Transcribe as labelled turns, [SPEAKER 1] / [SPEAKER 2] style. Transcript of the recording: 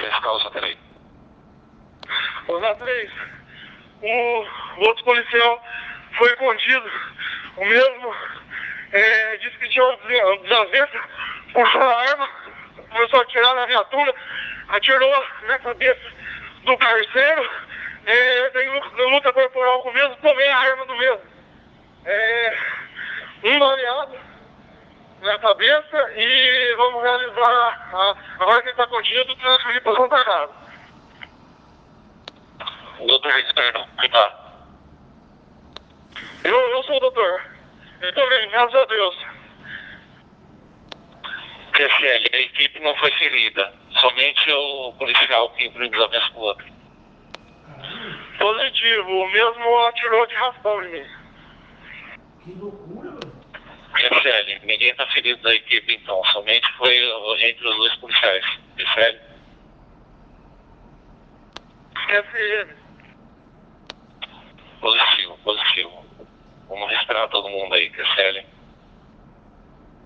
[SPEAKER 1] Causa, peraí.
[SPEAKER 2] Ô, na 3, o outro policial foi contido. O mesmo disse que tinha uma desavença, puxou a arma, começou a atirar na viatura, atirou na cabeça do parceiro, tem luta corporal com o mesmo, tomei a arma do mesmo. Um baleado na cabeça e vamos realizar, agora que ele está contido, transferir para Santa Casa.
[SPEAKER 1] Doutor Externo, cuidado.
[SPEAKER 2] Eu sou o doutor. Eu tô bem, graças a Deus.
[SPEAKER 1] PSL, a equipe não foi ferida. Somente o policial que imprimiu desavença com o outro.
[SPEAKER 2] Positivo, o mesmo atirou de raspão em mim.
[SPEAKER 3] Que loucura, mano.
[SPEAKER 1] PSL, ninguém tá ferido da equipe então. Somente foi entre os dois policiais. PSL?
[SPEAKER 2] SL.
[SPEAKER 1] Positivo, positivo. Vamos respirar todo mundo aí, PSL.